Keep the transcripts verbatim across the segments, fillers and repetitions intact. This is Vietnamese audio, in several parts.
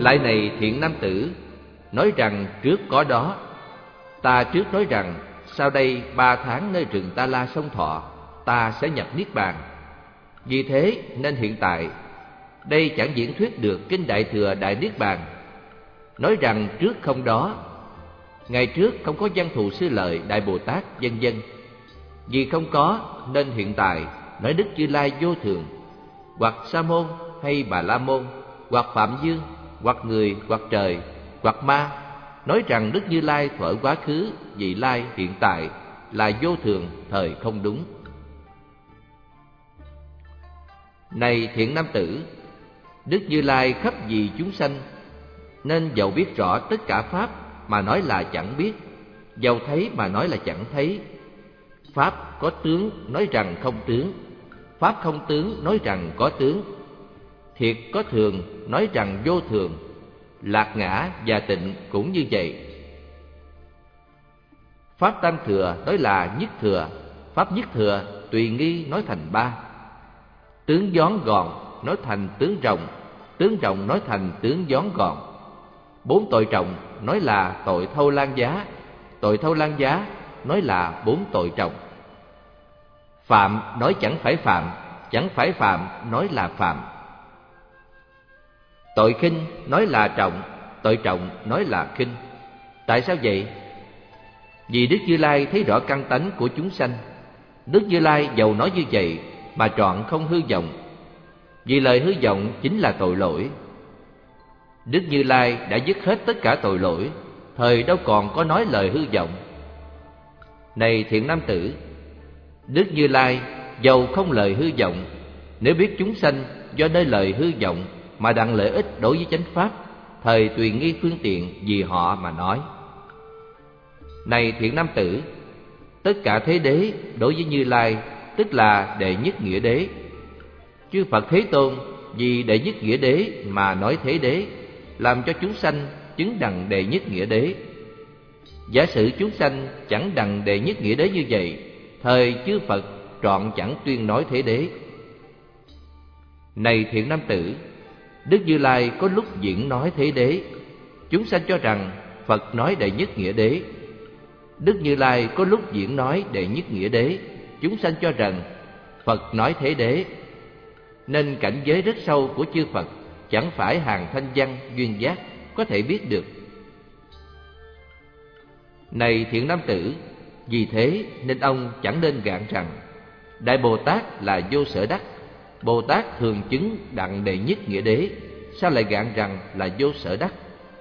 Lại này thiện nam tử, nói rằng trước có đó. Ta trước nói rằng sau đây ba tháng nơi rừng Ta La Sông Thọ, ta sẽ nhập niết bàn. Vì thế nên hiện tại đây chẳng diễn thuyết được kinh Đại Thừa Đại Niết Bàn. Nói rằng trước không đó, ngày trước không có Văn Thù Sư Lợi Đại Bồ Tát vân vân. Vì không có nên hiện tại nói Đức Như Lai vô thường, hoặc Sa Môn hay Bà La Môn, hoặc Phạm Dương, hoặc người, hoặc trời, hoặc ma, nói rằng Đức Như Lai thuở quá khứ, vị lai, hiện tại là vô thường, thời không đúng. Này thiện nam tử, Đức Như Lai khắp vì chúng sanh, nên dầu biết rõ tất cả pháp mà nói là chẳng biết, dầu thấy mà nói là chẳng thấy. Pháp có tướng nói rằng không tướng, pháp không tướng nói rằng có tướng. Thiệt có thường nói rằng vô thường, lạc ngã và tịnh cũng như vậy. Pháp tam thừa nói là nhất thừa, pháp nhất thừa tùy nghi nói thành ba. Tướng gión gòn nói thành tướng rộng, tướng rộng nói thành tướng gión gòn. Bốn tội trọng nói là tội thâu lan giá, tội thâu lan giá nói là bốn tội trọng. Phạm nói chẳng phải phạm, chẳng phải phạm nói là phạm. Tội khinh nói là trọng, tội trọng nói là khinh. Tại sao vậy? Vì Đức Như Lai thấy rõ căn tánh của chúng sanh. Đức Như Lai dầu nói như vậy mà trọn không hư vọng, vì lời hư vọng chính là tội lỗi. Đức Như Lai đã dứt hết tất cả tội lỗi, thời đâu còn có nói lời hư vọng. Này thiện nam tử, Đức Như Lai dầu không lời hư vọng, nếu biết chúng sanh do nơi lời hư vọng mà đặng lợi ích đối với chánh pháp, thời tùy nghi phương tiện vì họ mà nói. Này thiện nam tử, tất cả thế đế đối với Như Lai tức là đệ nhất nghĩa đế. Chư Phật Thế Tôn vì đệ nhất nghĩa đế mà nói thế đế, làm cho chúng sanh chứng đặng đệ nhất nghĩa đế. Giả sử chúng sanh chẳng đặng đệ nhất nghĩa đế như vậy, thời chư Phật trọn chẳng tuyên nói thế đế. Này thiện nam tử, Đức Như Lai có lúc diễn nói thế đế, chúng sanh cho rằng Phật nói đệ nhất nghĩa đế. Đức Như Lai có lúc diễn nói đệ nhất nghĩa đế, chúng sanh cho rằng Phật nói thế đế. Nên cảnh giới rất sâu của chư Phật chẳng phải hàng thanh văn duyên giác có thể biết được. Này thiện nam tử, vì thế nên ông chẳng nên gạn rằng Đại Bồ Tát là vô sở đắc, Bồ Tát thường chứng đặng đệ nhất nghĩa đế, sao lại gạn rằng là vô sở đắc?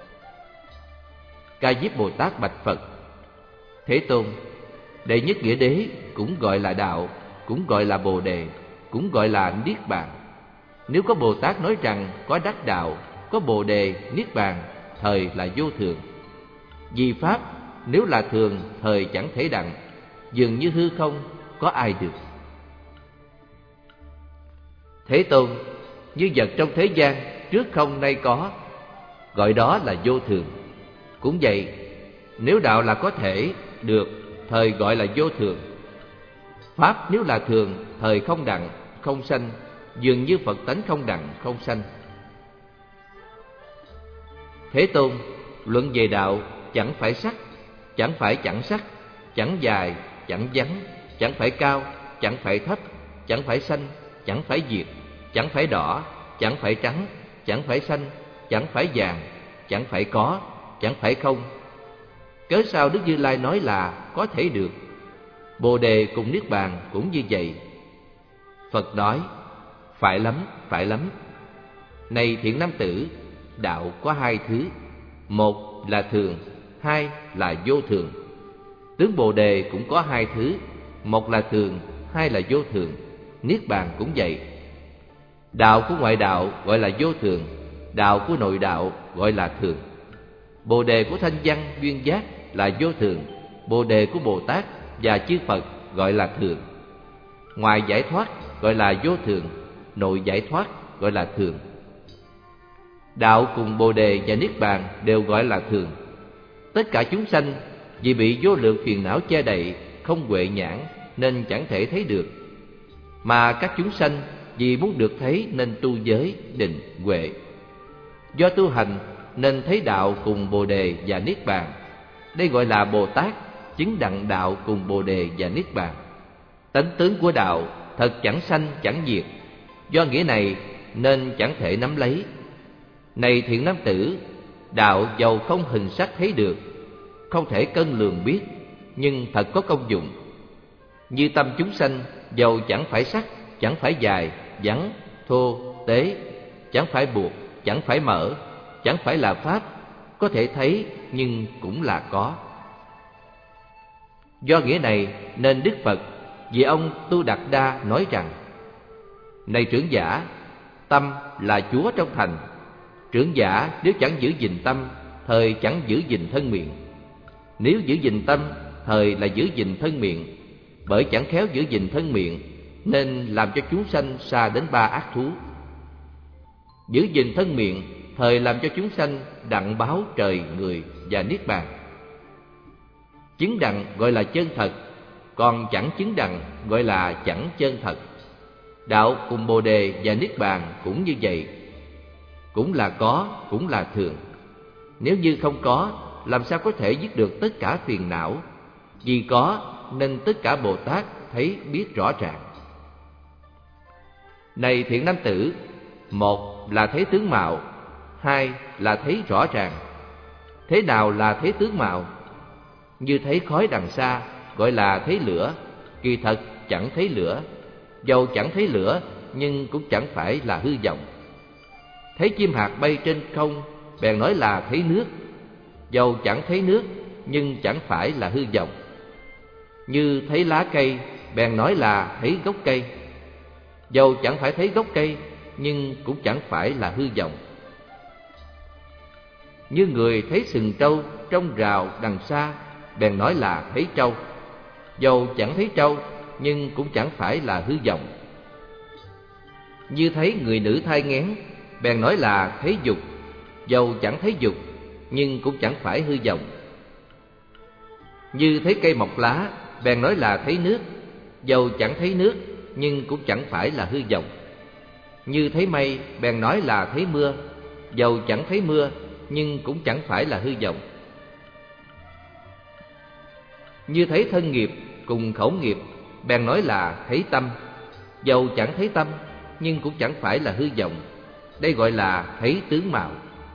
Ca Diếp Bồ Tát bạch Phật: Thế Tôn, đệ nhất nghĩa đế cũng gọi là đạo, cũng gọi là Bồ Đề, cũng gọi là Niết Bàn. Nếu có Bồ Tát nói rằng có đắc đạo, có Bồ Đề, Niết Bàn, thời là vô thường. Vì Pháp nếu là thường, thời chẳng thể đặng, dường như hư không, có ai được. Thế Tôn, như vật trong thế gian trước không nay có, gọi đó là vô thường. Cũng vậy, nếu đạo là có thể được, thời gọi là vô thường. Pháp nếu là thường, thời không đặng, không sanh, dường như Phật tánh không đặng, không sanh. Thế Tôn, luận về đạo chẳng phải sắc, chẳng phải chẳng sắc, chẳng dài, chẳng vắng, chẳng phải cao, chẳng phải thấp, chẳng phải xanh, chẳng phải diệt, chẳng phải đỏ, chẳng phải trắng, chẳng phải xanh, chẳng phải vàng, chẳng phải có, chẳng phải không. Cớ sao Đức Như Lai nói là có thể được? Bồ Đề cùng Niết Bàn cũng như vậy. Phật nói: phải lắm, phải lắm. Này thiện nam tử, đạo có hai thứ, một là thường, hai là vô thường. Tướng Bồ Đề cũng có hai thứ, một là thường, hai là vô thường. Niết Bàn cũng vậy. Đạo của ngoại đạo gọi là vô thường, đạo của nội đạo gọi là thường. Bồ Đề của thanh văn duyên giác là vô thường, Bồ Đề của Bồ Tát và chư Phật gọi là thường. Ngoài giải thoát gọi là vô thường, nội giải thoát gọi là thường. Đạo cùng Bồ Đề và Niết Bàn đều gọi là thường. Tất cả chúng sanh vì bị vô lượng phiền não che đậy, không huệ nhãn nên chẳng thể thấy được. Mà các chúng sanh vì muốn được thấy nên tu giới, định, huệ. Do tu hành nên thấy đạo cùng Bồ Đề và Niết Bàn. Đây gọi là Bồ Tát chứng đặng đạo cùng Bồ Đề và Niết Bàn. Tánh tướng của đạo thật chẳng sanh chẳng diệt, do nghĩa này nên chẳng thể nắm lấy. Này thiện nam tử, đạo dầu không hình sắc thấy được, không thể cân lường biết, nhưng thật có công dụng. Như tâm chúng sanh, dầu chẳng phải sắc, chẳng phải dài, vắng, thô, tế, chẳng phải buộc, chẳng phải mở, chẳng phải là pháp, có thể thấy nhưng cũng là có. Do nghĩa này nên Đức Phật vì ông Tu Đạt Đa nói rằng: Này trưởng giả, tâm là chúa trong thành. Trưởng giả nếu chẳng giữ gìn tâm, thời chẳng giữ gìn thân miệng. Nếu giữ gìn tâm, thời là giữ gìn thân miệng. Bởi chẳng khéo giữ gìn thân miệng, nên làm cho chúng sanh xa đến ba ác thú. Giữ gìn thân miệng, thời làm cho chúng sanh đặng báo trời người và Niết Bàn. Chứng đặng gọi là chân thật, còn chẳng chứng đặng gọi là chẳng chân thật. Đạo cùng Bồ Đề và Niết Bàn cũng như vậy, cũng là có, cũng là thường. Nếu như không có, làm sao có thể dứt được tất cả phiền não? Vì có nên tất cả Bồ Tát thấy biết rõ ràng. Này thiện nam tử, một là thấy tướng mạo, hai là thấy rõ ràng. Thế nào là thấy tướng mạo? Như thấy khói đằng xa, gọi là thấy lửa, kỳ thật chẳng thấy lửa. Dầu chẳng thấy lửa, nhưng cũng chẳng phải là hư vọng. Thấy chim hạt bay trên không, bèn nói là thấy nước. Dầu chẳng thấy nước, nhưng chẳng phải là hư vọng. Như thấy lá cây, bèn nói là thấy gốc cây. Dầu chẳng phải thấy gốc cây, nhưng cũng chẳng phải là hư vọng. Như người thấy sừng trâu trong rào đằng xa, bèn nói là thấy trâu. Dầu chẳng thấy trâu, nhưng cũng chẳng phải là hư vọng. Như thấy người nữ thai nghén, bèn nói là thấy dục. Dầu chẳng thấy dục, nhưng cũng chẳng phải hư vọng. Như thấy cây mọc lá, bèn nói là thấy nước. Dầu chẳng thấy nước, nhưng cũng chẳng phải là hư vọng. Như thấy mây, bèn nói là thấy mưa. Dầu chẳng thấy mưa, nhưng cũng chẳng phải là hư vọng. Như thấy thân nghiệp cùng khẩu nghiệp, bèn nói là thấy tâm. Dầu chẳng thấy tâm, nhưng cũng chẳng phải là hư vọng. Đây gọi là thấy tướng mạo.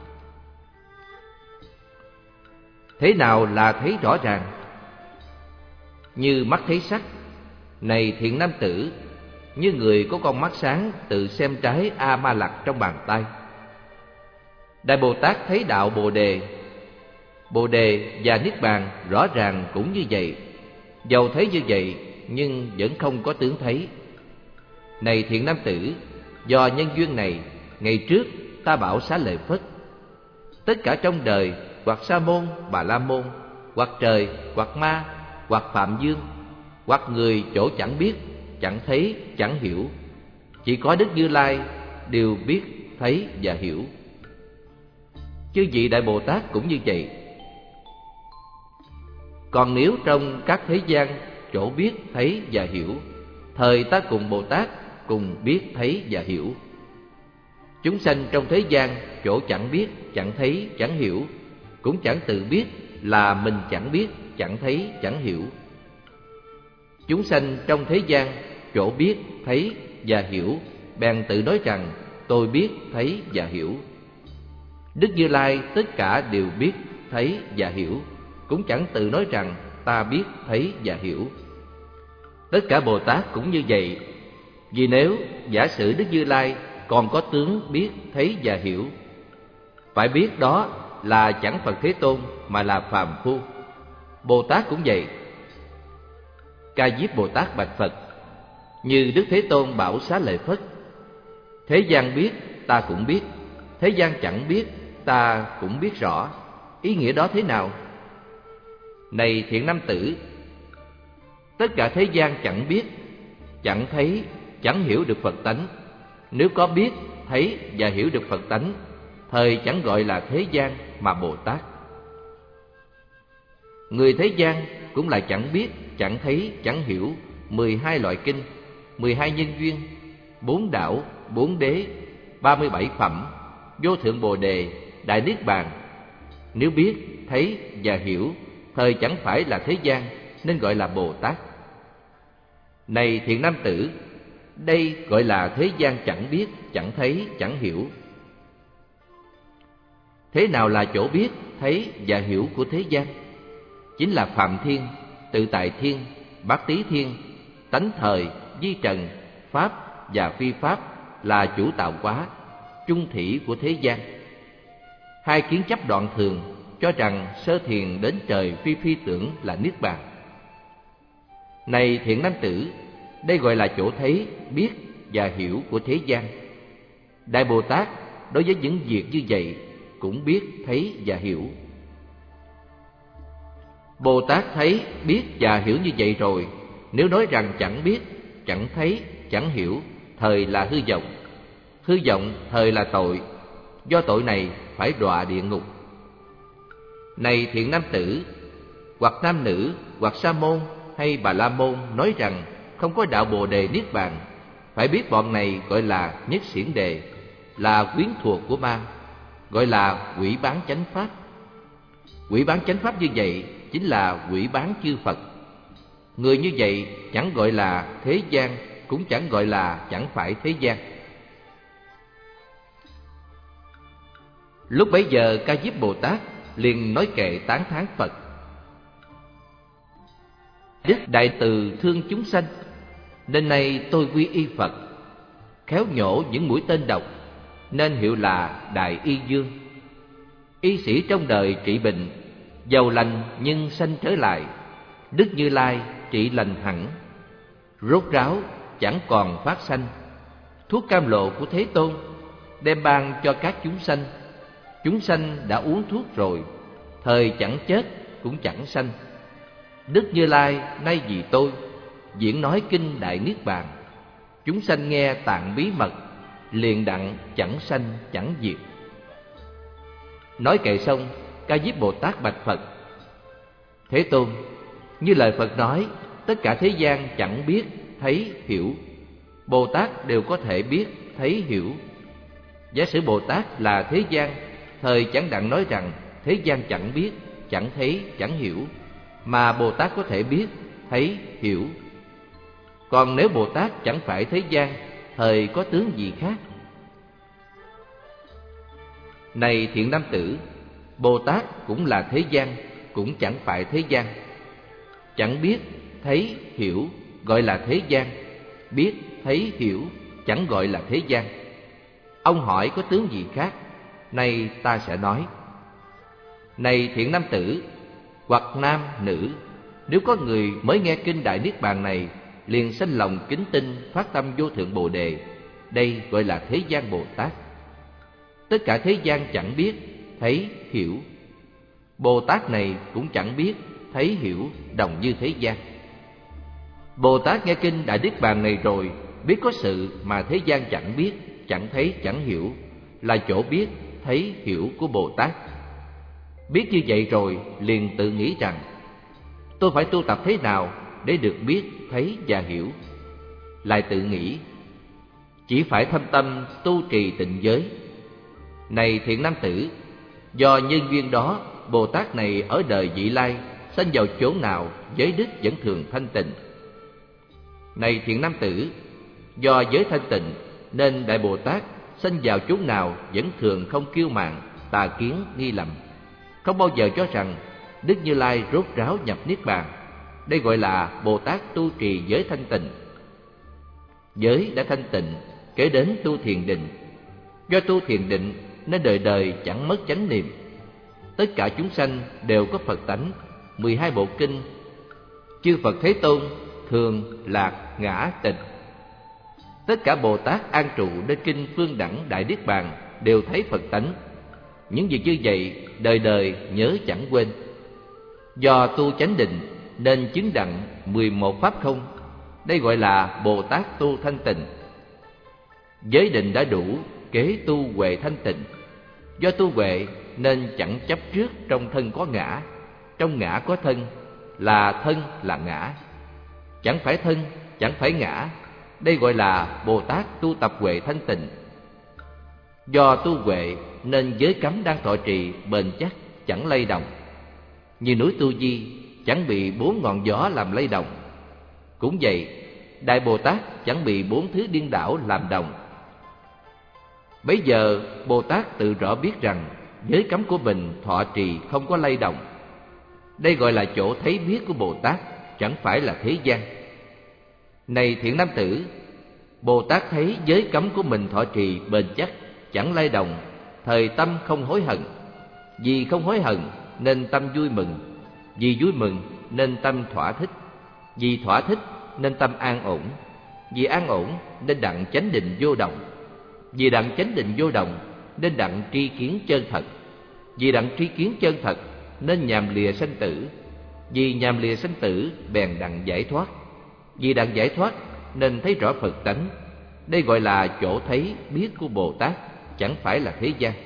Thế nào là thấy rõ ràng? Như mắt thấy sắc. Này thiện nam tử, như người có con mắt sáng tự xem trái A Ma Lặc trong bàn tay. Đại Bồ Tát thấy đạo Bồ Đề, Bồ Đề và Niết Bàn rõ ràng cũng như vậy. Dầu thấy như vậy, nhưng vẫn không có tướng thấy. Này thiện nam tử, do nhân duyên này, ngày trước ta bảo Xá Lợi Phất: tất cả trong đời, hoặc Sa môn, Bà La môn, hoặc trời, hoặc ma, hoặc Phạm Dương, hoặc người chỗ chẳng biết, chẳng thấy, chẳng hiểu, chỉ có Đức Như Lai đều biết, thấy và hiểu. Chư vị Đại Bồ Tát cũng như vậy. Còn nếu trong các thế gian chỗ biết, thấy và hiểu, thời ta cùng Bồ Tát cùng biết, thấy và hiểu. Chúng sanh trong thế gian chỗ chẳng biết, chẳng thấy, chẳng hiểu, cũng chẳng tự biết là mình chẳng biết, chẳng thấy, chẳng hiểu. Chúng sanh trong thế gian chỗ biết, thấy và hiểu, bèn tự nói rằng tôi biết, thấy và hiểu. Đức Như Lai tất cả đều biết, thấy và hiểu, cũng chẳng tự nói rằng ta biết, thấy và hiểu. Tất cả Bồ Tát cũng như vậy. Vì nếu giả sử Đức Như Lai còn có tướng biết, thấy và hiểu, phải biết đó là chẳng Phật Thế Tôn mà là phàm phu. Bồ Tát cũng vậy. Ca Diếp Bồ Tát bạch Phật: như Đức Thế Tôn bảo Xá Lợi Phất: thế gian biết ta cũng biết, thế gian chẳng biết ta cũng biết rõ. Ý nghĩa đó thế nào? Này thiện nam tử, tất cả thế gian chẳng biết, chẳng thấy, chẳng hiểu được Phật tánh. Nếu có biết, thấy và hiểu được Phật tánh, thời chẳng gọi là thế gian mà Bồ Tát. Người thế gian cũng là chẳng biết, chẳng thấy, chẳng hiểu mười hai loại kinh, mười hai nhân duyên, bốn đảo, bốn đế, ba mươi bảy phẩm, vô thượng Bồ Đề, Đại Niết Bàn. Nếu biết, thấy và hiểu, thời chẳng phải là thế gian, nên gọi là Bồ Tát. Này thiện nam tử, đây gọi là thế gian chẳng biết, chẳng thấy, chẳng hiểu. Thế nào là chỗ biết, thấy và hiểu của thế gian? Chính là Phạm Thiên, Tự Tại Thiên, Bát Tý Thiên, tánh thời, vi trần, pháp và phi pháp là chủ tạo hóa, chung thủy của thế gian. Hai kiến chấp đoạn thường cho rằng sơ thiền đến trời phi phi tưởng là Niết Bàn. Này thiện nam tử, đây gọi là chỗ thấy, biết và hiểu của thế gian. Đại Bồ Tát đối với những việc như vậy cũng biết, thấy và hiểu. Bồ Tát thấy, biết và hiểu như vậy rồi, nếu nói rằng chẳng biết, chẳng thấy, chẳng hiểu, thời là hư vọng. Hư vọng thời là tội, do tội này phải đọa địa ngục. Này thiện nam tử, hoặc nam nữ, hoặc sa môn hay bà la môn nói rằng không có đạo Bồ Đề Niết Bàn, phải biết bọn này gọi là nhất xiển đề, là quyến thuộc của ma, gọi là quỷ bán chánh pháp. Quỷ bán chánh pháp như vậy chính là quỷ bán chư Phật. Người như vậy chẳng gọi là thế gian, cũng chẳng gọi là chẳng phải thế gian. Lúc bấy giờ Ca Diếp Bồ Tát liền nói kệ tán thán Phật: Đức Đại Từ thương chúng sanh, nên nay tôi quy y Phật, khéo nhổ những mũi tên độc, nên hiệu là Đại Y Dương. Y sĩ trong đời trị bệnh, giàu lành nhưng sanh trở lại, Đức Như Lai trị lành hẳn. Rốt ráo chẳng còn phát sanh, thuốc cam lộ của Thế Tôn đem ban cho các chúng sanh. Chúng sanh đã uống thuốc rồi, thời chẳng chết cũng chẳng sanh. Đức Như Lai nay vì tôi diễn nói kinh Đại Niết Bàn, chúng sanh nghe tạng bí mật, liền đặng chẳng sanh chẳng diệt. Nói kệ xong, Ca Diếp Bồ Tát bạch Phật: Thế Tôn, như lời Phật nói, tất cả thế gian chẳng biết, thấy, hiểu. Bồ Tát đều có thể biết, thấy, hiểu. Giả sử Bồ Tát là thế gian, thời chẳng đặng nói rằng thế gian chẳng biết, chẳng thấy, chẳng hiểu, mà Bồ Tát có thể biết, thấy, hiểu. Còn nếu Bồ Tát chẳng phải thế gian, thời có tướng gì khác? Này thiện nam tử, Bồ Tát cũng là thế gian, cũng chẳng phải thế gian. Chẳng biết, thấy, hiểu gọi là thế gian, biết, thấy, hiểu chẳng gọi là thế gian. Ông hỏi có tướng gì khác? Nay ta sẽ nói. Này thiện nam tử, hoặc nam, nữ, nếu có người mới nghe kinh Đại Niết Bàn này, liền sanh lòng kính tinh, phát tâm vô thượng Bồ Đề, đây gọi là thế gian Bồ Tát. Tất cả thế gian chẳng biết, thấy, hiểu. Bồ Tát này cũng chẳng biết, thấy, hiểu đồng như thế gian. Bồ Tát nghe kinh Đại Niết Bàn này rồi, biết có sự mà thế gian chẳng biết, chẳng thấy, chẳng hiểu, là chỗ biết, thấy, hiểu của Bồ Tát. Biết như vậy rồi, liền tự nghĩ rằng tôi phải tu tập thế nào để được biết, thấy và hiểu. Lại tự nghĩ chỉ phải thâm tâm tu trì tịnh giới. Này thiện nam tử, do nhân duyên đó, Bồ Tát này ở đời vị lai sanh vào chỗ nào, giới đức vẫn thường thanh tịnh. Này thiện nam tử, do giới thanh tịnh nên Đại Bồ Tát sanh vào chỗ nào vẫn thường không kiêu mạn, tà kiến, nghi lầm, không bao giờ cho rằng Đức Như Lai rốt ráo nhập Niết Bàn. Đây gọi là Bồ Tát tu trì giới thanh tịnh. Giới đã thanh tịnh, kể đến tu thiền định. Do tu thiền định nên đời đời chẳng mất chánh niệm. Tất cả chúng sanh đều có Phật tánh. Mười hai bộ kinh, chư Phật Thế Tôn thường, lạc, ngã, tịch. Tất cả Bồ Tát an trụ đến kinh Phương Đẳng Đại Niết Bàn đều thấy Phật tánh. Những việc như vậy đời đời nhớ chẳng quên. Do tu chánh định nên chứng đặng mười một pháp không. Đây gọi là Bồ Tát tu thanh tịnh. Giới định đã đủ, kế tu huệ thanh tịnh. Do tu huệ nên chẳng chấp trước trong thân có ngã, trong ngã có thân, là thân là ngã. Chẳng phải thân, chẳng phải ngã. Đây gọi là Bồ Tát tu tập huệ thanh tịnh. Do tu huệ nên giới cấm đang thọ trì bền chắc, chẳng lay động. Như núi Tu Di chẳng bị bốn ngọn gió làm lay động. Cũng vậy, Đại Bồ Tát chẳng bị bốn thứ điên đảo làm động. Bấy giờ Bồ Tát tự rõ biết rằng giới cấm của mình thọ trì không có lay động. Đây gọi là chỗ thấy biết của Bồ Tát, chẳng phải là thế gian. Này thiện nam tử, Bồ Tát thấy giới cấm của mình thọ trì bền chắc, chẳng lay động, thời tâm không hối hận. Vì không hối hận nên tâm vui mừng, vì vui mừng nên tâm thỏa thích, vì thỏa thích nên tâm an ổn, vì an ổn nên đặng chánh định vô động, vì đặng chánh định vô động nên đặng tri kiến chân thật, vì đặng tri kiến chân thật nên nhàm lìa sanh tử, vì nhàm lìa sanh tử bèn đặng giải thoát, vì đặng giải thoát nên thấy rõ Phật tánh. Đây gọi là chỗ thấy biết của Bồ Tát, chẳng phải là thế gian.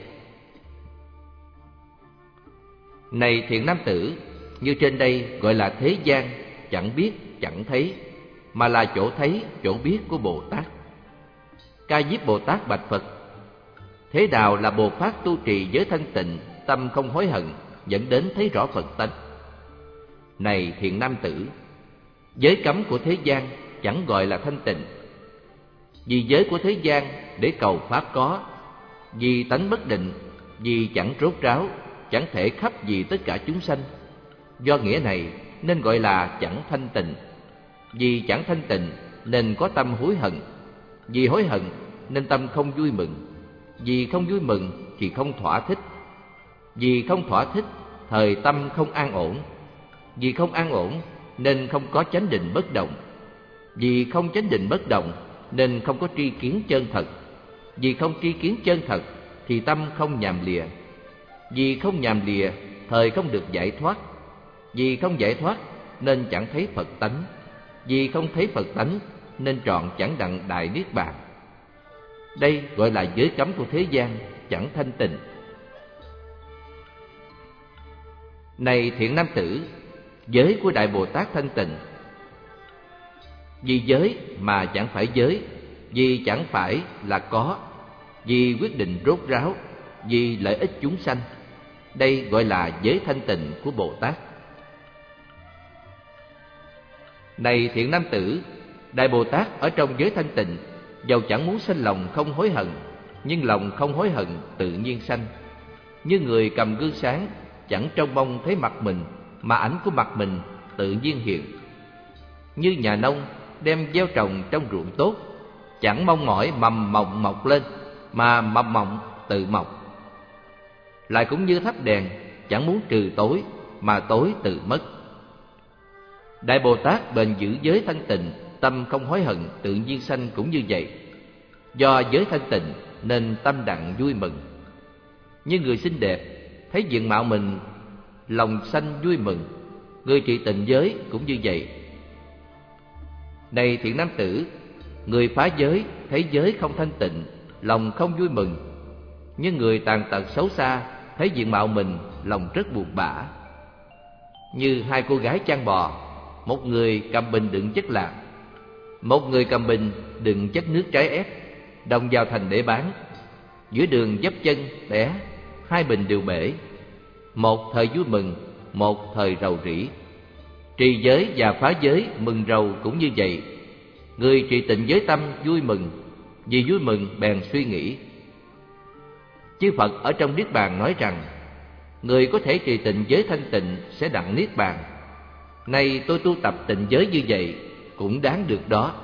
Này thiện nam tử, như trên đây gọi là thế gian, chẳng biết, chẳng thấy, mà là chỗ thấy, chỗ biết của Bồ Tát. Ca Diếp Bồ Tát bạch Phật: thế nào là Bồ Tát tu trì giới thanh tịnh, tâm không hối hận, dẫn đến thấy rõ Phật tánh? Này thiện nam tử, giới cấm của thế gian chẳng gọi là thanh tịnh. Vì giới của thế gian để cầu pháp có, vì tánh bất định, vì chẳng rốt ráo, chẳng thể khắp vì tất cả chúng sanh. Do nghĩa này nên gọi là chẳng thanh tịnh. Vì chẳng thanh tịnh nên có tâm hối hận, vì hối hận nên tâm không vui mừng, vì không vui mừng thì không thỏa thích, vì không thỏa thích thời tâm không an ổn, vì không an ổn nên không có chánh định bất động, vì không chánh định bất động nên không có tri kiến chân thật, vì không tri kiến chân thật thì tâm không nhàm lìa, vì không nhàm lìa thời không được giải thoát, vì không giải thoát nên chẳng thấy Phật tánh, vì không thấy Phật tánh nên trọn chẳng đặng đại niết bàn. Đây gọi là giới cấm của thế gian, chẳng thanh tịnh. Này thiện nam tử, giới của Đại Bồ Tát thanh tịnh. Vì giới mà chẳng phải giới, vì chẳng phải là có, vì quyết định rốt ráo, vì lợi ích chúng sanh. Đây gọi là giới thanh tịnh của Bồ Tát. Này thiện nam tử, Đại Bồ Tát ở trong giới thanh tịnh, dầu chẳng muốn sanh lòng không hối hận, nhưng lòng không hối hận tự nhiên sanh. Như người cầm gương sáng, chẳng trông mong thấy mặt mình, mà ảnh của mặt mình tự nhiên hiện. Như nhà nông đem gieo trồng trong ruộng tốt, chẳng mong mỏi mầm mộng mọc lên, mà mầm mộng tự mọc. Lại cũng như thắp đèn, chẳng muốn trừ tối, mà tối tự mất. Đại Bồ Tát bền giữ giới thanh tịnh, tâm không hối hận tự nhiên sanh cũng như vậy. Do giới thanh tịnh nên tâm đặng vui mừng. Như người xinh đẹp thấy diện mạo mình, lòng sanh vui mừng. Người trì tịnh giới cũng như vậy. Này thiện nam tử, người phá giới thấy giới không thanh tịnh, lòng không vui mừng. Như người tàn tật xấu xa thấy diện mạo mình, lòng rất buồn bã. Như hai cô gái chăn bò, một người cầm bình đựng chất lạc, một người cầm bình đựng chất nước trái ép, đồng vào thành để bán. Giữa đường dấp chân té, hai bình đều bể. Một thời vui mừng, một thời rầu rĩ. Trì giới và phá giới mừng rầu cũng như vậy. Người trì tịnh giới tâm vui mừng, vì vui mừng bèn suy nghĩ. Chư Phật ở trong Niết Bàn nói rằng, người có thể trì tịnh giới thanh tịnh sẽ đặng Niết Bàn. Nay tôi tu tập tịnh giới như vậy cũng đáng được đó.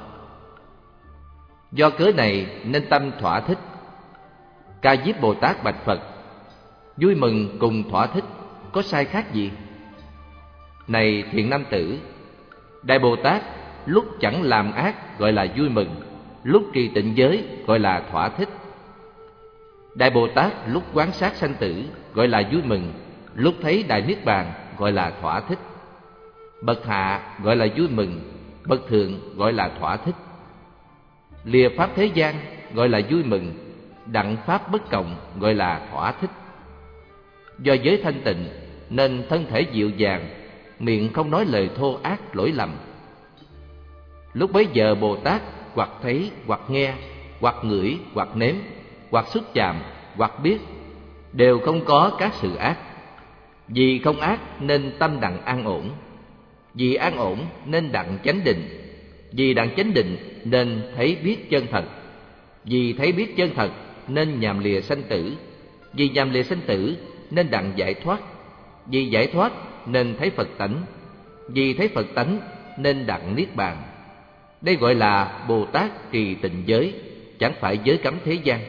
Do cớ này nên tâm thỏa thích. Ca Diếp Bồ Tát bạch Phật: vui mừng cùng thỏa thích có sai khác gì? Này thiện nam tử, Đại Bồ Tát lúc chẳng làm ác gọi là vui mừng, lúc trì tịnh giới gọi là thỏa thích. Đại Bồ Tát lúc quán sát sanh tử gọi là vui mừng, lúc thấy đại niết bàn gọi là thỏa thích. Bậc hạ gọi là vui mừng, bậc thượng gọi là thỏa thích. Lìa pháp thế gian gọi là vui mừng, đặng pháp bất cộng gọi là thỏa thích. Do giới thanh tịnh nên thân thể dịu dàng, miệng không nói lời thô ác lỗi lầm. Lúc bấy giờ Bồ Tát hoặc thấy, hoặc nghe, hoặc ngửi, hoặc nếm, hoặc xúc chạm, hoặc biết, đều không có các sự ác. Vì không ác nên tâm đặng an ổn. Vì an ổn nên đặng chánh định. Vì đặng chánh định nên thấy biết chân thật. Vì thấy biết chân thật nên nhàm lìa sanh tử. Vì nhàm lìa sanh tử nên đặng giải thoát. Vì giải thoát nên thấy Phật tánh. Vì thấy Phật tánh nên đặng niết bàn. Đây gọi là Bồ Tát trì tịnh giới, chẳng phải giới cấm thế gian.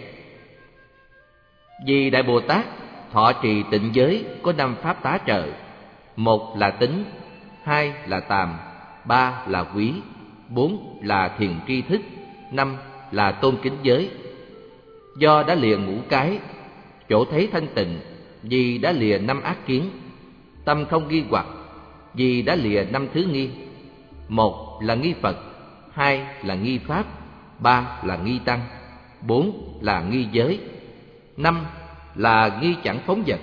Vì Đại Bồ Tát thọ trì tịnh giới có năm pháp tá trợ. Một là tính, hai là tàm, ba là quý, bốn là thiền tri thức, năm là tôn kính giới. Do đã lìa ngũ cái, chỗ thấy thanh tịnh, vì đã lìa năm ác kiến, tâm không nghi hoặc, vì đã lìa năm thứ nghi. Một là nghi Phật, hai là nghi Pháp, ba là nghi Tăng, bốn là nghi giới, năm là nghi chẳng phóng dật.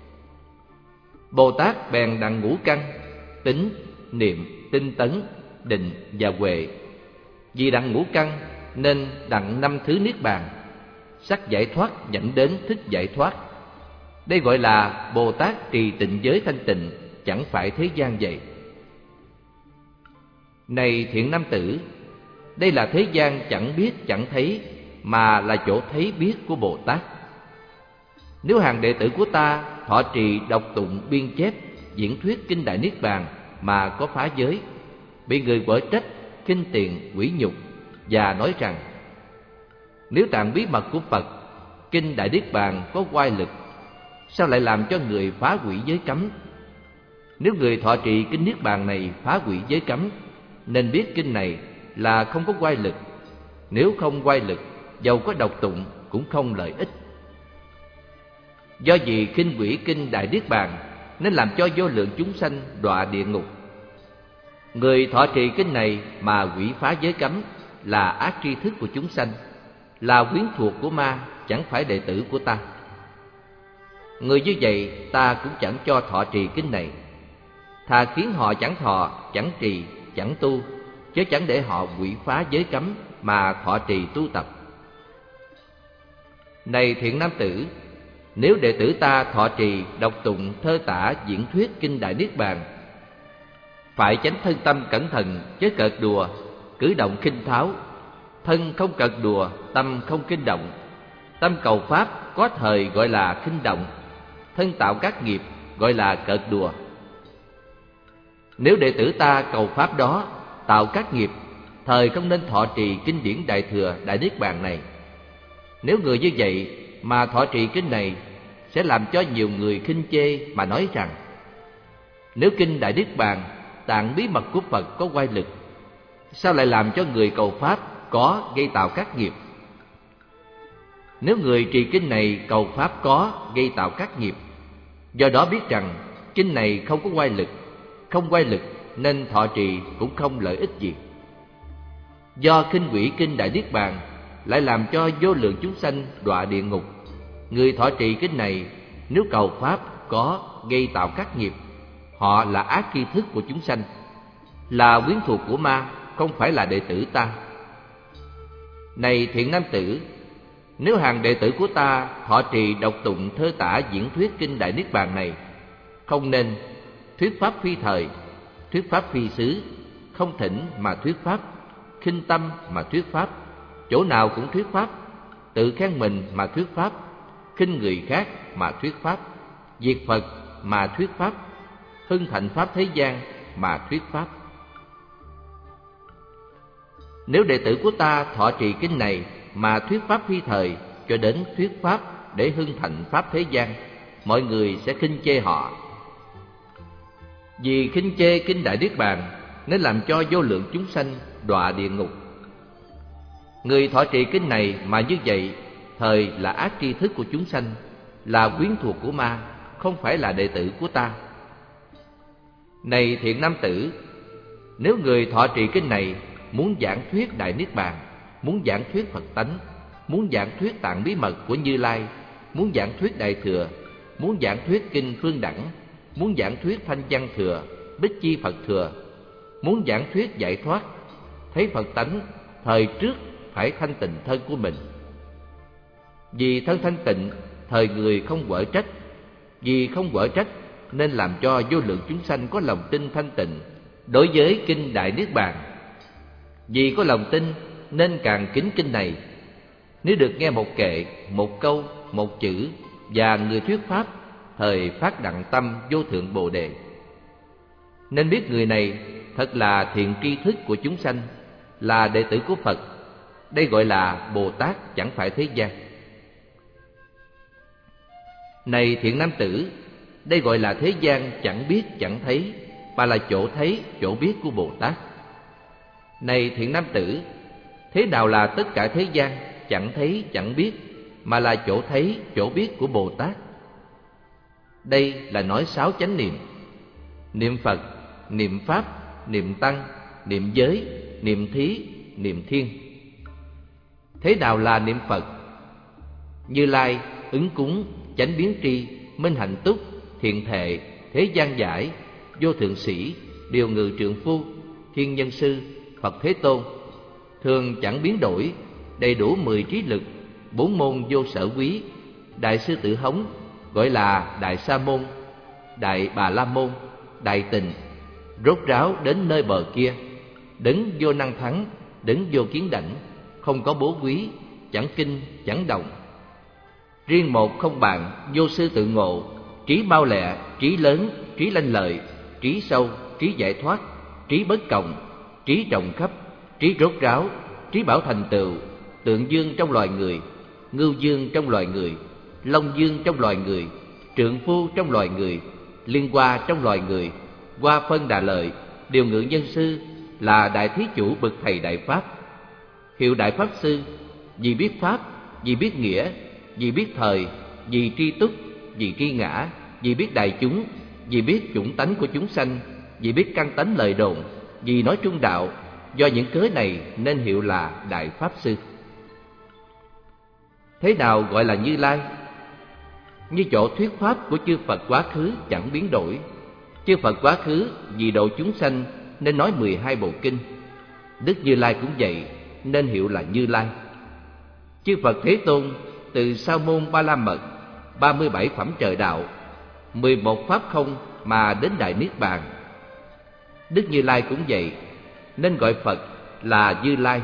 Bồ Tát bèn đặng ngũ căn, tính, niệm, tinh tấn, định và huệ. Vì đặng ngũ căn nên đặng năm thứ niết bàn. Sắc giải thoát dẫn đến thức giải thoát. Đây gọi là Bồ Tát trì tịnh giới thanh tịnh, chẳng phải thế gian vậy. Này thiện nam tử, đây là thế gian chẳng biết chẳng thấy, mà là chỗ thấy biết của Bồ Tát. Nếu hàng đệ tử của ta thọ trì đọc tụng biên chép diễn thuyết kinh Đại Niết Bàn mà có phá giới, bị người quở trách, khinh tiền, quỷ nhục và nói rằng: nếu tạng bí mật của Phật, kinh Đại Niết Bàn có oai lực, sao lại làm cho người phá hủy giới cấm? Nếu người thọ trì kinh Niết Bàn này phá hủy giới cấm, nên biết kinh này là không có oai lực. Nếu không oai lực, dầu có đọc tụng cũng không lợi ích. Do vì khinh hủy kinh Đại Niết Bàn nên làm cho vô lượng chúng sanh đọa địa ngục. Người thọ trì kinh này mà hủy phá giới cấm là ác tri thức của chúng sanh, là quyến thuộc của ma, chẳng phải đệ tử của ta. Người như vậy ta cũng chẳng cho thọ trì kinh này. Thà khiến họ chẳng thọ, chẳng trì, chẳng tu, chứ chẳng để họ hủy phá giới cấm mà thọ trì tu tập. Này thiện nam tử, nếu đệ tử ta thọ trì đọc tụng thơ tả diễn thuyết kinh Đại Niết Bàn, phải chánh thân tâm cẩn thận, chớ cợt đùa, cử động khinh tháo. Thân không cợt đùa, tâm không kinh động. Tâm cầu pháp có thời gọi là khinh động, thân tạo các nghiệp gọi là cợt đùa. Nếu đệ tử ta cầu pháp đó tạo các nghiệp, thời không nên thọ trì kinh điển Đại Thừa Đại Niết Bàn này. Nếu người như vậy mà thọ trì kinh này, sẽ làm cho nhiều người khinh chê mà nói rằng: nếu kinh Đại Niết Bàn, tạng bí mật của Phật có oai lực, sao lại làm cho người cầu pháp có gây tạo các nghiệp? Nếu người trì kinh này cầu pháp có gây tạo các nghiệp, do đó biết rằng kinh này không có oai lực, không oai lực nên thọ trì cũng không lợi ích gì. Do khinh hủy kinh Đại Niết Bàn lại làm cho vô lượng chúng sanh đọa địa ngục. Người thọ trì kinh này nếu cầu pháp có gây tạo các nghiệp, họ là ác tri thức của chúng sanh, là quyến thuộc của ma, không phải là đệ tử ta. Này thiện nam tử, nếu hàng đệ tử của ta thọ trì đọc tụng thơ tả diễn thuyết kinh Đại Niết Bàn này, không nên thuyết pháp phi thời, thuyết pháp phi xứ, không thỉnh mà thuyết pháp, khinh tâm mà thuyết pháp, chỗ nào cũng thuyết pháp, tự khen mình mà thuyết pháp, khinh người khác mà thuyết pháp, diệt Phật mà thuyết pháp, hưng thịnh pháp thế gian mà thuyết pháp. Nếu đệ tử của ta thọ trì kinh này mà thuyết pháp phi thời cho đến thuyết pháp để hưng thịnh pháp thế gian, mọi người sẽ khinh chê họ. Vì khinh chê kinh Đại Niết Bàn nên làm cho vô lượng chúng sanh đọa địa ngục. Người thọ trì kinh này mà như vậy, thời là ác tri thức của chúng sanh, là quyến thuộc của ma, không phải là đệ tử của ta. Này thiện nam tử, nếu người thọ trì kinh này muốn giảng thuyết Đại Niết Bàn, muốn giảng thuyết Phật tánh, muốn giảng thuyết tạng bí mật của Như Lai, muốn giảng thuyết Đại Thừa, muốn giảng thuyết kinh Phương Đẳng, muốn giảng thuyết Thanh Văn Thừa, Bích Chi Phật Thừa, muốn giảng thuyết giải thoát, thấy Phật tánh, thời trước phải thanh tịnh thân của mình. Vì thân thanh tịnh, thời người không quở trách. Vì không quở trách nên làm cho vô lượng chúng sanh có lòng tin thanh tịnh đối với kinh Đại Niết Bàn. Vì có lòng tin nên càng kính kinh này. Nếu được nghe một kệ, một câu, một chữ và người thuyết pháp, thời phát đặng tâm vô thượng Bồ Đề. Nên biết người này thật là thiện tri thức của chúng sanh, là đệ tử của Phật. Đây gọi là Bồ Tát, chẳng phải thế gian. Này thiện nam tử, đây gọi là thế gian chẳng biết chẳng thấy, mà là chỗ thấy, chỗ biết của Bồ Tát. Này thiện nam tử, thế nào là tất cả thế gian chẳng thấy chẳng biết, mà là chỗ thấy, chỗ biết của Bồ Tát? Đây là nói sáu chánh niệm: niệm Phật, niệm Pháp, niệm Tăng, niệm Giới, niệm Thí, niệm Thiên. Thế nào là niệm Phật? Như Lai, ứng cúng, chánh biến tri, minh hạnh túc, thiện thệ, thế gian giải, vô thượng sĩ, điều ngự trượng phu, thiên nhân sư, Phật Thế Tôn, thường chẳng biến đổi, đầy đủ mười trí lực, bốn môn vô sở quý. Đại sư Tử Hống gọi là Đại Sa Môn, Đại Bà La Môn, Đại Tịnh, rốt ráo đến nơi bờ kia, đấng vô năng thắng, đấng vô kiến đảnh, không có bố quý, chẳng kinh chẳng động. Riêng một không bạn, vô sư tự ngộ, trí mau lẹ, trí lớn, trí lanh lợi, trí sâu, trí giải thoát, trí bất cộng, trí rộng khắp, trí rốt ráo, trí bảo thành tựu, tượng dương trong loài người, ngưu dương trong loài người, long dương trong loài người, trượng phu trong loài người, liên hoa trong loài người, hoa phân đà lợi, điều ngự nhân sư, là đại thí chủ bậc thầy đại pháp. Hiệu đại pháp sư, vì biết pháp, vì biết nghĩa, vì biết thời, vì tri túc, vì tri ngã, vì biết đại chúng, vì biết chủng tánh của chúng sanh, vì biết căn tánh lời đồn, vì nói trung đạo. Do những cớ này nên hiệu là đại pháp sư. Thế nào gọi là Như Lai? Như chỗ thuyết pháp của chư Phật quá khứ chẳng biến đổi. Chư Phật quá khứ vì độ chúng sanh nên nói mười hai bộ kinh. Đức Như Lai cũng vậy, nên hiệu là Như Lai. Chư Phật Thế Tôn từ Sa môn Ba La Mật, ba mươi bảy phẩm trời đạo, mười một pháp không mà đến Đại Niết Bàn. Đức Như Lai cũng vậy, nên gọi Phật là Như Lai.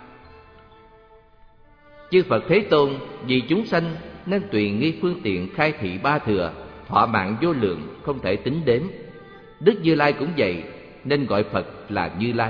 Chư Phật Thế Tôn vì chúng sanh nên tùy nghi phương tiện khai thị ba thừa, thọ mạng vô lượng không thể tính đếm. Đức Như Lai cũng vậy, nên gọi Phật là Như Lai.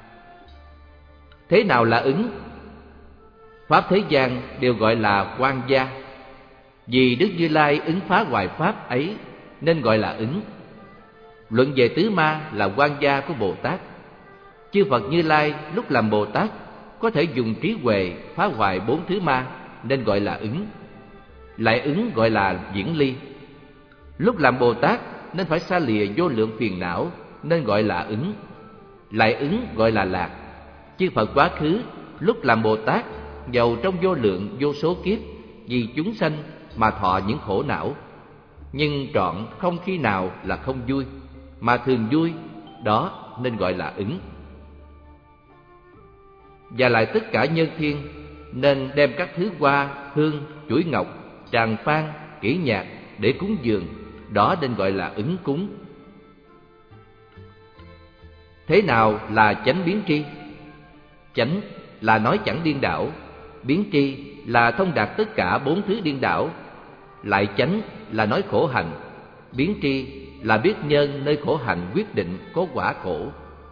Thế nào là ứng? Pháp thế gian đều gọi là quan gia. Vì Đức Như Lai ứng phá hoài pháp ấy nên gọi là ứng. Luận về tứ ma là quan gia của Bồ Tát. Chư Phật Như Lai lúc làm Bồ Tát có thể dùng trí huệ phá hoại bốn thứ ma nên gọi là ứng. Lại ứng gọi là diễn ly. Lúc làm Bồ Tát nên phải xa lìa vô lượng phiền não nên gọi là ứng. Lại ứng gọi là lạc. Chư Phật quá khứ lúc làm Bồ Tát dầu trong vô lượng vô số kiếp vì chúng sanh mà thọ những khổ não, nhưng trọn không khi nào là không vui, mà thường vui, đó nên gọi là ứng. Và lại tất cả nhân thiên nên đem các thứ hoa, hương, chuỗi ngọc, tràng phan, kỹ nhạc để cúng dường, đó nên gọi là ứng cúng. Thế nào là chánh biến tri? Chánh là nói chẳng điên đảo, biến tri là thông đạt tất cả bốn thứ điên đảo. Lại chánh là nói khổ hạnh, biến tri là biết nhân nơi khổ hạnh quyết định có quả khổ.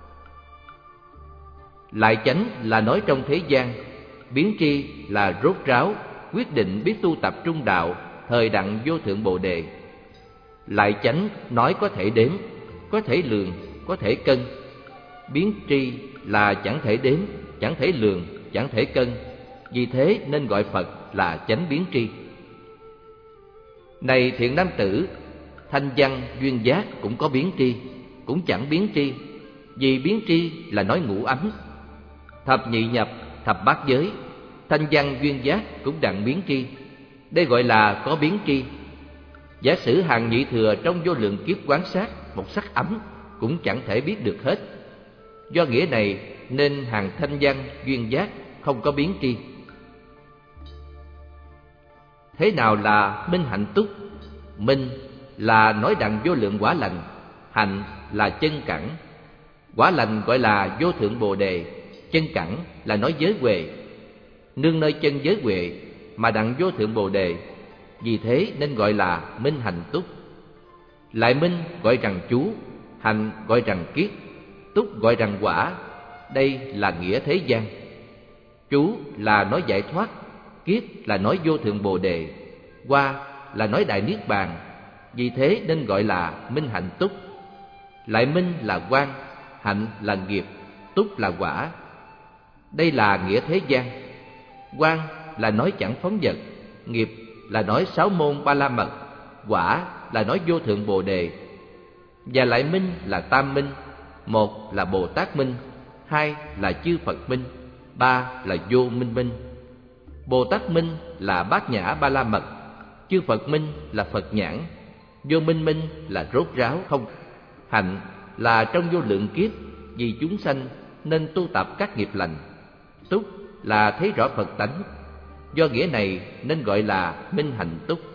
Lại chánh là nói trong thế gian, biến tri là rốt ráo, quyết định biết tu tập trung đạo, thời đặng vô thượng Bồ Đề. Lại chánh nói có thể đếm, có thể lường, có thể cân. Biến tri là chẳng thể đếm, chẳng thể lường, chẳng thể cân. Vì thế nên gọi Phật là chánh biến tri. Này thiện nam tử, thanh văn duyên giác cũng có biến tri, cũng chẳng biến tri. Vì biến tri là nói ngũ ấm, thập nhị nhập, thập bát giới. Thanh văn duyên giác cũng đặng biến tri, đây gọi là có biến tri. Giả sử hàng nhị thừa trong vô lượng kiếp quán sát một sắc ấm cũng chẳng thể biết được hết. Do nghĩa này nên hàng thanh văn duyên giác không có biến tri. Thế nào là minh hạnh túc? Minh là nói đặng vô lượng quả lành, hạnh là chân cẳng. Quả lành gọi là vô thượng bồ đề, chân cẳng là nói giới huệ. Nương nơi chân giới huệ mà đặng vô thượng bồ đề, vì thế nên gọi là minh hạnh túc. Lại minh gọi rằng chú, hạnh gọi rằng kiết, túc gọi rằng quả. Đây là nghĩa thế gian. Chú là nói giải thoát, kiết là nói vô thượng bồ đề, hoa là nói đại niết bàn. Vì thế nên gọi là minh hạnh túc. Lại minh là quang, hạnh là nghiệp, túc là quả. Đây là nghĩa thế gian. Quang là nói chẳng phóng dật, nghiệp là nói sáu môn ba la mật, quả là nói vô thượng bồ đề. Và lại minh là tam minh. Một là Bồ Tát minh, hai là chư Phật minh, ba là vô minh minh. Bồ Tát minh là bát nhã ba la mật, chư Phật minh là Phật nhãn, vô minh minh là rốt ráo không. Hạnh là trong vô lượng kiếp vì chúng sanh nên tu tập các nghiệp lành. Túc là thấy rõ Phật tánh. Do nghĩa này nên gọi là minh hạnh túc.